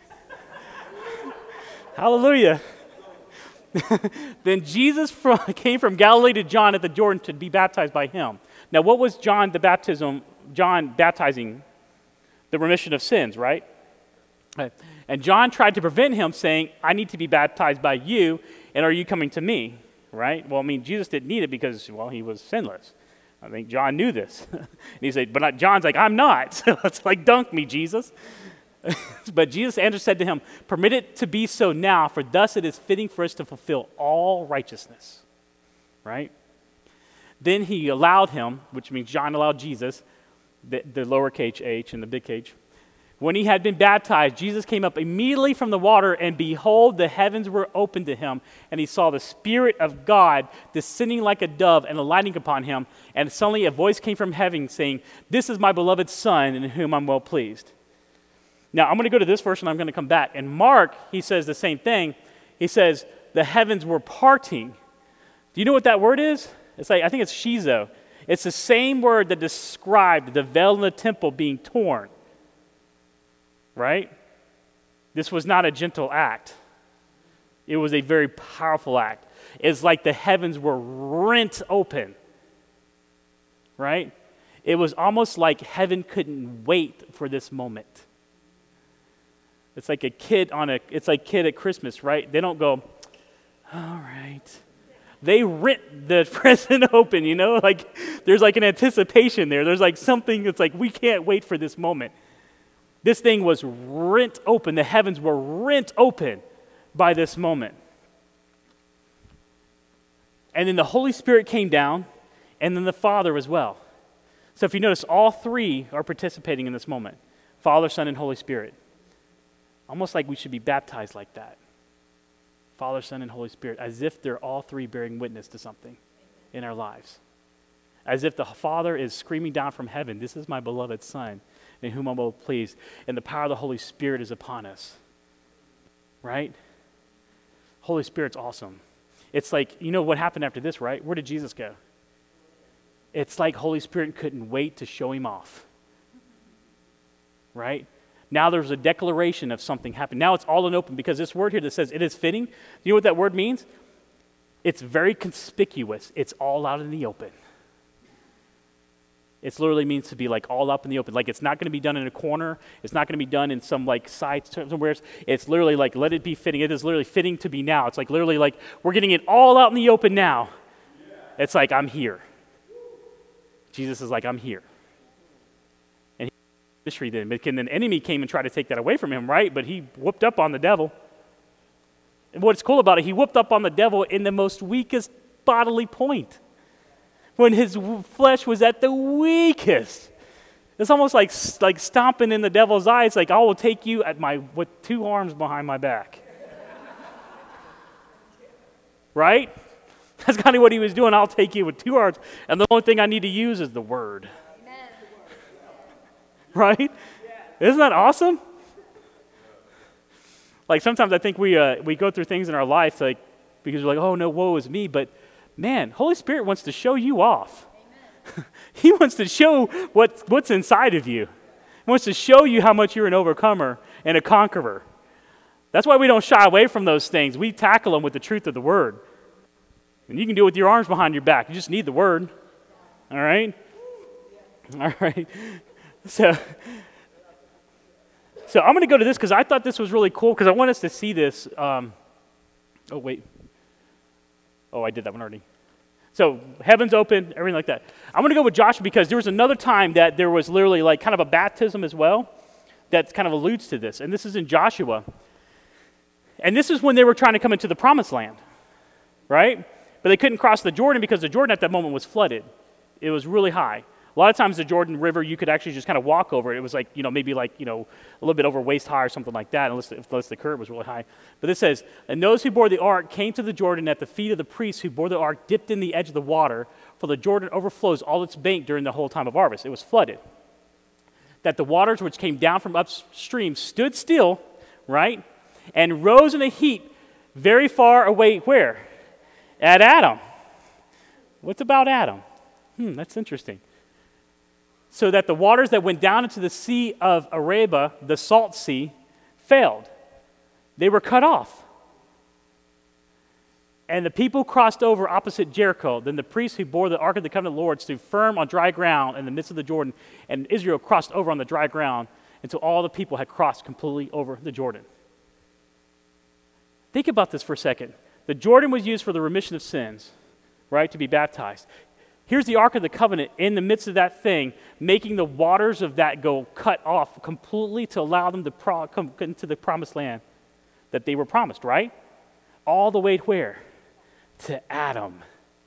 Hallelujah. Then Jesus from, came from Galilee to John at the Jordan to be baptized by him. Now what was John the baptism, John baptizing? The remission of sins, right? And John tried to prevent him saying, I need to be baptized by you, and are you coming to me? Right? Well, I mean, Jesus didn't need it because, well, he was sinless. I think John knew this. And he said, but not, John's like, I'm not. So it's like, dunk me, Jesus. But Jesus answered, said to him, permit it to be so now, for thus it is fitting for us to fulfill all righteousness. Right? Then he allowed him, which means John allowed Jesus, the, the lowercase h and the big H. When he had been baptized, Jesus came up immediately from the water, and behold, the heavens were opened to him, and he saw the Spirit of God descending like a dove and alighting upon him, and suddenly a voice came from heaven saying, this is my beloved Son, in whom I'm well pleased. Now, I'm going to go to this verse, and I'm going to come back. And Mark, he says the same thing. He says, the heavens were parting. Do you know what that word is? It's like, I think it's shizo. It's the same word that described the veil in the temple being torn. Right? This was not a gentle act. It was a very powerful act. It's like the heavens were rent open. Right? It was almost like heaven couldn't wait for this moment. It's like a kid on a, it's like kid at Christmas, right? They don't go, all right. They rent the present open, you know? Like there's like an anticipation there. There's like something that's like, we can't wait for this moment. This thing was rent open. The heavens were rent open by this moment. And then the Holy Spirit came down, and then the Father as well. So if you notice, all three are participating in this moment. Father, Son, and Holy Spirit. Almost like we should be baptized like that. Father, Son, and Holy Spirit, as if they're all three bearing witness to something in our lives. As if the Father is screaming down from heaven, this is my beloved Son, in whom I'm well pleased. And the power of the Holy Spirit is upon us. Right? Holy Spirit's awesome. It's like, you know what happened after this, right? Where did Jesus go? It's like Holy Spirit couldn't wait to show him off. Right? Now there's a declaration of something happened. Now it's all in open because this word here that says it is fitting, you know what that word means? It's very conspicuous. It's all out in the open. It literally means to be like all up in the open. Like it's not going to be done in a corner. It's not going to be done in some like side somewhere. It's literally like, let it be fitting. It is literally fitting to be now. It's like literally like, we're getting it all out in the open now. Yeah. It's like, I'm here. Jesus is like, I'm here. And he ministry then. But then the enemy came and tried to take that away from him, right? But he whooped up on the devil. And what's cool about it, he whooped up on the devil in the most weakest bodily point. when his w- flesh was at the weakest. It's almost like like stomping in the devil's eye. It's like, I will take you at my with two arms behind my back. Right? That's kind of what he was doing. I'll take you with two arms, and the only thing I need to use is the word. Amen. Right? Isn't that awesome? Like sometimes I think we uh, we go through things in our life like because we're like, oh no, woe is me. But man, Holy Spirit wants to show you off. He wants to show what, what's inside of you. He wants to show you how much you're an overcomer and a conqueror. That's why we don't shy away from those things. We tackle them with the truth of the word. And you can do it with your arms behind your back. You just need the word. All right? All right. So, so I'm going to go to this because I thought this was really cool because I want us to see this. Um, oh, wait. Oh, I did that one already. So heaven's open, everything like that. I'm going to go with Joshua because there was another time that there was literally like kind of a baptism as well that kind of alludes to this. And this is in Joshua. And this is when they were trying to come into the promised land, right? But they couldn't cross the Jordan because the Jordan at that moment was flooded. It was really high. A lot of times the Jordan River, you could actually just kind of walk over it. It was like, you know, maybe like, you know, a little bit over waist high or something like that, unless, unless the current was really high. But it says, and those who bore the ark came to the Jordan at the feet of the priests who bore the ark, dipped in the edge of the water, for the Jordan overflows all its bank during the whole time of harvest. It was flooded. That the waters which came down from upstream stood still, right, and rose in a heap very far away, where? At Adam. What's about Adam? Hmm, that's interesting. So that the waters that went down into the sea of Arabah, the salt sea, failed. They were cut off. And the people crossed over opposite Jericho. Then the priests who bore the ark of the covenant of the Lord stood firm on dry ground in the midst of the Jordan, and Israel crossed over on the dry ground until all the people had crossed completely over the Jordan. Think about this for a second. The Jordan was used for the remission of sins, right, to be baptized. Here's the Ark of the Covenant in the midst of that thing, making the waters of that go cut off completely to allow them to pro- come into the promised land that they were promised, right? All the way where? To Adam.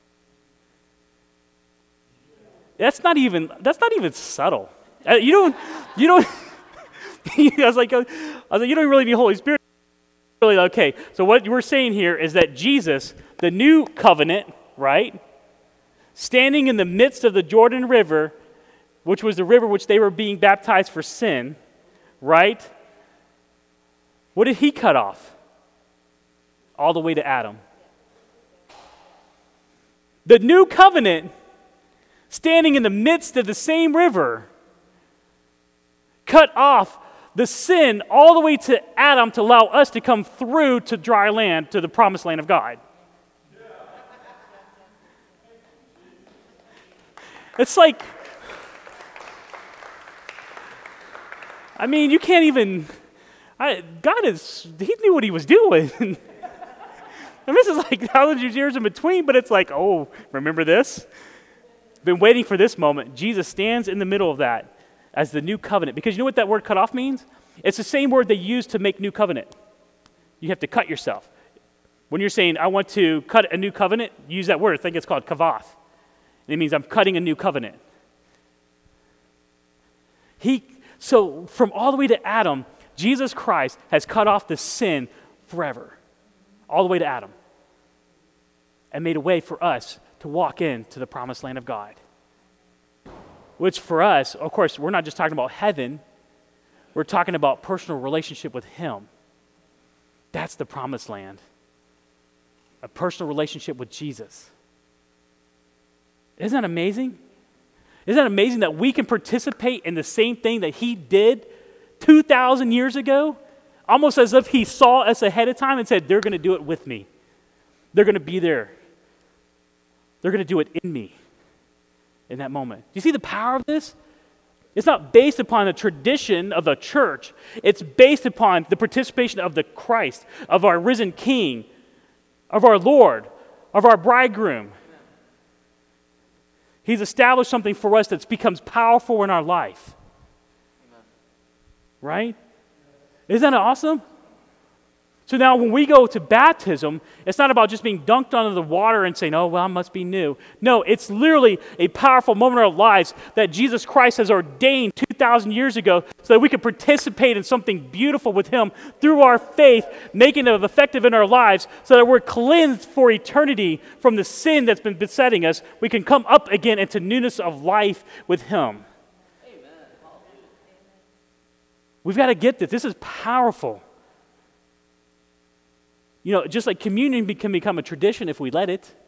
That's not even, that's not even subtle. Uh, you don't, you don't, I was like, I was like, you don't really need Holy Spirit. Really, okay, so what we're saying here is that Jesus, the new covenant, right, standing in the midst of the Jordan River, which was the river which they were being baptized for sin, right? What did he cut off? All the way to Adam. The new covenant, standing in the midst of the same river, cut off the sin all the way to Adam to allow us to come through to dry land, to the promised land of God. It's like, I mean, you can't even, I, God is, he knew what he was doing. And this is like thousands of years in between, but it's like, oh, remember this? Been waiting for this moment. Jesus stands in the middle of that as the new covenant. Because you know what that word cut off means? It's the same word they use to make new covenant. You have to cut yourself. When you're saying, I want to cut a new covenant, use that word. I think it's called kavath. It means I'm cutting a new covenant. He, so from all the way to Adam, Jesus Christ has cut off the sin forever. All the way to Adam. And made a way for us to walk into the promised land of God. Which for us, of course, we're not just talking about heaven. We're talking about personal relationship with him. That's the promised land. A personal relationship with Jesus. Isn't that amazing? Isn't that amazing that we can participate in the same thing that he did two thousand years ago? Almost as if he saw us ahead of time and said, they're going to do it with me. They're going to be there. They're going to do it in me in that moment. Do you see the power of this? It's not based upon a tradition of the church. It's based upon the participation of the Christ, of our risen King, of our Lord, of our bridegroom. He's established something for us that becomes powerful in our life. Amen. Right? Isn't that awesome? So now when we go to baptism, it's not about just being dunked under the water and saying, oh, well, I must be new. No, it's literally a powerful moment in our lives that Jesus Christ has ordained two thousand years ago so that we can participate in something beautiful with him through our faith, making it effective in our lives so that we're cleansed for eternity from the sin that's been besetting us. We can come up again into newness of life with him. Amen. We've got to get this. This is powerful. You know, just like communion can become a tradition if we let it.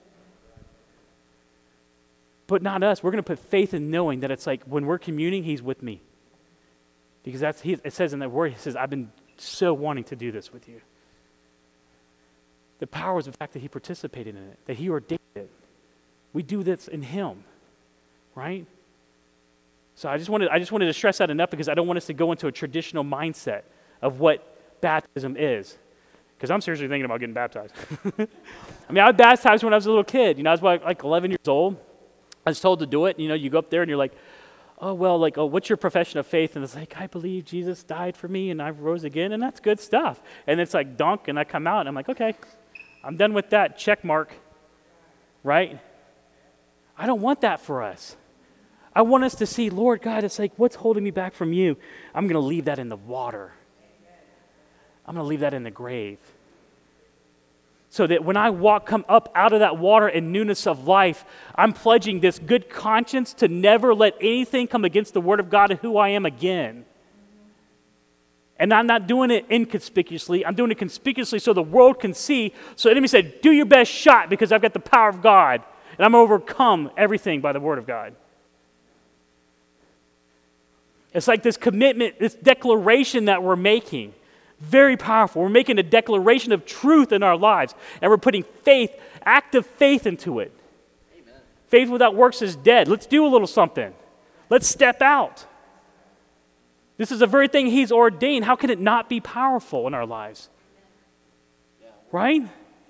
But not us. We're going to put faith in knowing that it's like when we're communing, he's with me. Because that's he, it says in that word, he says, I've been so wanting to do this with you. The power is the fact that he participated in it, that he ordained it. We do this in him, right? So I just wanted, I just wanted to stress that enough because I don't want us to go into a traditional mindset of what baptism is. Because I'm seriously thinking about getting baptized. I mean, I was baptized when I was a little kid. You know, I was like, like eleven years old. I was told to do it. You know, you go up there and you're like, oh, well, like, oh, what's your profession of faith? And it's like, I believe Jesus died for me and I rose again. And that's good stuff. And it's like dunk and I come out and I'm like, okay, I'm done with that. Check mark. Right? I don't want that for us. I want us to see, Lord God, it's like, what's holding me back from you? I'm going to leave that in the water. I'm going to leave that in the grave. So that when I walk, come up out of that water in newness of life, I'm pledging this good conscience to never let anything come against the word of God and who I am again. And I'm not doing it inconspicuously. I'm doing it conspicuously so the world can see. So the enemy said, do your best shot because I've got the power of God. And I'm going to overcome everything by the word of God. It's like this commitment, this declaration that we're making. Very powerful. We're making a declaration of truth in our lives, and we're putting faith, active faith into it. Amen. Faith without works is dead. Let's do a little something. Let's step out. This is the very thing he's ordained. How can it not be powerful in our lives? Yeah. Right?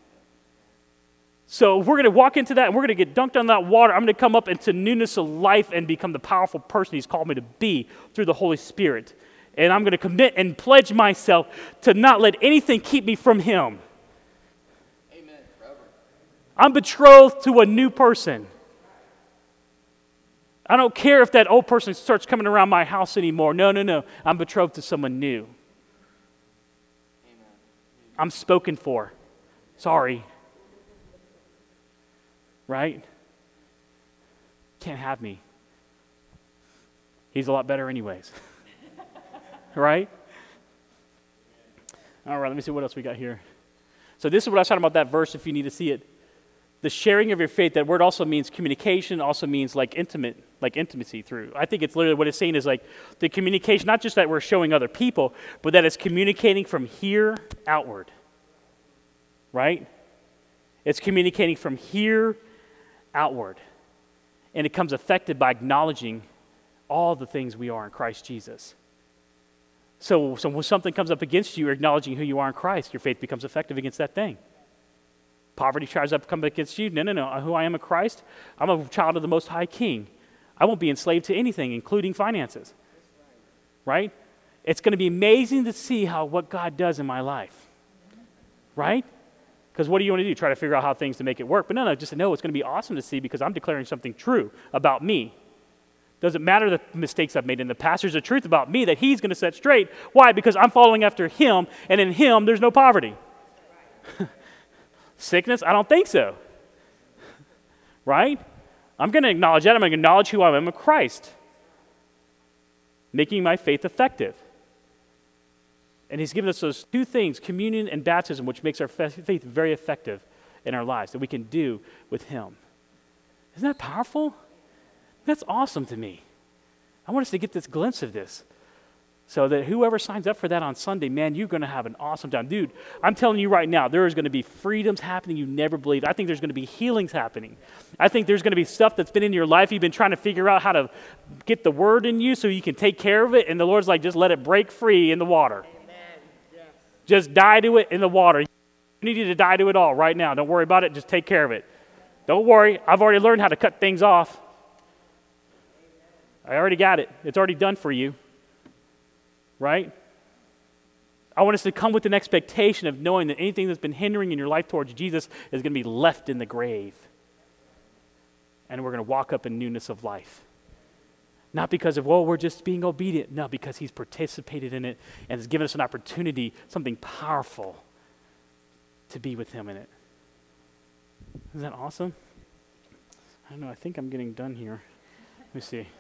So we're going to walk into that, and we're going to get dunked on that water. I'm going to come up into newness of life and become the powerful person he's called me to be through the Holy Spirit. And I'm going to commit and pledge myself to not let anything keep me from him. Amen. Forever. I'm betrothed to a new person. I don't care if that old person starts coming around my house anymore. No, no, no. I'm betrothed to someone new. Amen. I'm spoken for. Sorry. Right? Can't have me. He's a lot better anyways. Right? All right, let me see what else we got here. So this is what I was talking about that verse if you need to see it. The sharing of your faith, that word also means communication, also means like intimate, like intimacy through. I think it's literally what it's saying is like the communication, not just that we're showing other people, but that it's communicating from here outward. Right? It's communicating from here outward. And it comes affected by acknowledging all the things we are in Christ Jesus. So, so when something comes up against you, you're acknowledging who you are in Christ. Your faith becomes effective against that thing. Poverty tries to come against you. No, no, no. Who I am in Christ, I'm a child of the Most High King. I won't be enslaved to anything, including finances. Right? It's going to be amazing to see how what God does in my life. Right? Because what do you want to do? Try to figure out how things to make it work. But no, no, just know it's going to be awesome to see because I'm declaring something true about me. Doesn't matter the mistakes I've made in the past. There's a truth about me that he's going to set straight. Why? Because I'm following after him, and in him, there's no poverty. Sickness? I don't think so. Right? I'm going to acknowledge that. I'm going to acknowledge who I am in Christ. Making my faith effective. And he's given us those two things, communion and baptism, which makes our faith very effective in our lives, that we can do with him. Isn't that powerful? That's awesome to me. I want us to get this glimpse of this so that whoever signs up for that on Sunday, man, you're going to have an awesome time. Dude, I'm telling you right now, there is going to be freedoms happening you never believed. I think there's going to be healings happening. I think there's going to be stuff that's been in your life. You've been trying to figure out how to get the word in you so you can take care of it, and the Lord's like, just let it break free in the water. Amen. Yes. Just die to it in the water. You need you to die to it all right now. Don't worry about it. Just take care of it. Don't worry. I've already learned how to cut things off. I already got it. It's already done for you. Right? I want us to come with an expectation of knowing that anything that's been hindering in your life towards Jesus is going to be left in the grave. And we're going to walk up in newness of life. Not because of, well, we're just being obedient. No, because he's participated in it and has given us an opportunity, something powerful, to be with him in it. Isn't that awesome? I don't know, I think I'm getting done here. Let me see.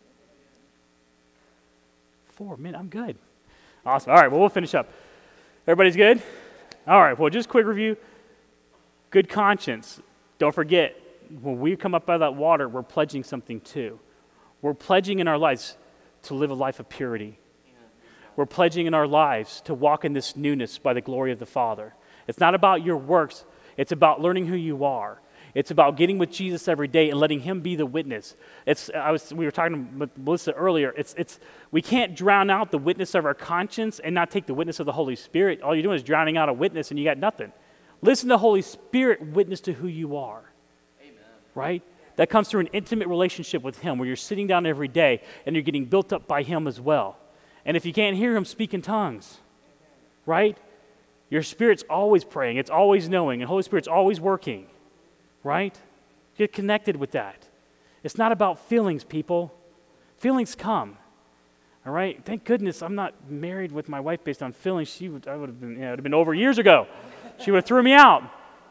Four minutes, I'm good. Awesome. All right, well, we'll finish up. Everybody's good? All right, well, just quick review. Good conscience. Don't forget, when we come up out of that water, we're pledging something too. We're pledging in our lives to live a life of purity. We're pledging in our lives to walk in this newness by the glory of the Father. It's not about your works. It's about learning who you are. It's about getting with Jesus every day and letting him be the witness. It's I was we were talking with Melissa earlier. It's it's we can't drown out the witness of our conscience and not take the witness of the Holy Spirit. All you're doing is drowning out a witness and you got nothing. Listen to the Holy Spirit witness to who you are. Amen. Right? That comes through an intimate relationship with him where you're sitting down every day and you're getting built up by him as well. And if you can't hear him, speak in tongues. Right? Your spirit's always praying. It's always knowing. And Holy Spirit's always working. Right? Get connected with that. It's not about feelings, people. Feelings come. All right? Thank goodness I'm not married with my wife based on feelings. She would, I would have been, yeah, it would have been over years ago. She would have threw me out.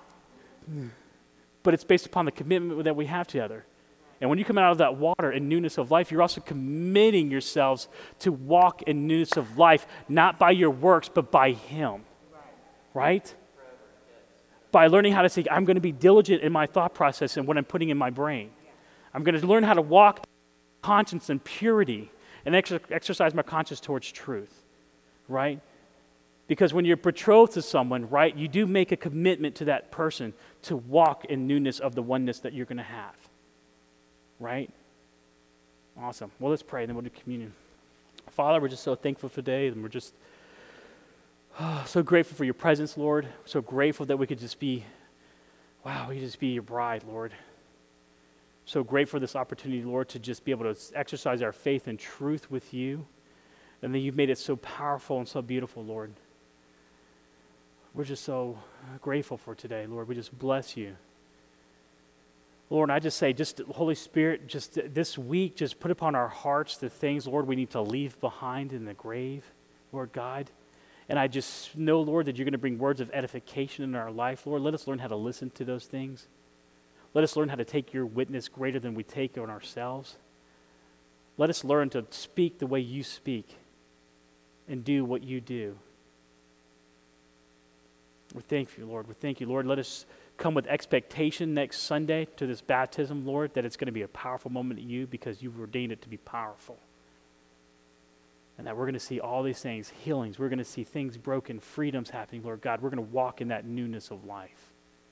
But it's based upon the commitment that we have together. And when you come out of that water in newness of life, you're also committing yourselves to walk in newness of life, not by your works, but by him. Right? By learning how to say, I'm going to be diligent in my thought process and what I'm putting in my brain. I'm going to learn how to walk conscience and purity and ex- exercise my conscience towards truth. Right? Because when you're betrothed to someone, right, you do make a commitment to that person to walk in newness of the oneness that you're going to have. Right? Awesome. Well, let's pray, and then we'll do communion. Father, we're just so thankful today, and we're just oh, so grateful for your presence, Lord. So grateful that we could just be, wow, we could just be your bride, Lord. So grateful for this opportunity, Lord, to just be able to exercise our faith and truth with you. And then you've made it so powerful and so beautiful, Lord. We're just so grateful for today, Lord. We just bless you. Lord, I just say, just Holy Spirit, just this week, just put upon our hearts the things, Lord, we need to leave behind in the grave, Lord God. And I just know, Lord, that you're going to bring words of edification in our life. Lord, let us learn how to listen to those things. Let us learn how to take your witness greater than we take on ourselves. Let us learn to speak the way you speak and do what you do. We thank you, Lord. We thank you, Lord. Let us come with expectation next Sunday to this baptism, Lord, that it's going to be a powerful moment at you because you've ordained it to be powerful. And that we're going to see all these things, healings. We're going to see things broken, freedoms happening, Lord God. We're going to walk in that newness of life.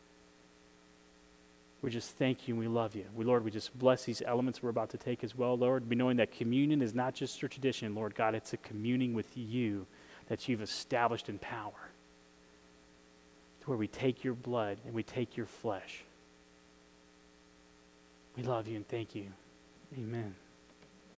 We just thank you and we love you. We, Lord, we just bless these elements we're about to take as well, Lord. We knowing that communion is not just a tradition, Lord God. It's a communing with you that you've established in power. Where we take your blood and we take your flesh. We love you and thank you. Amen.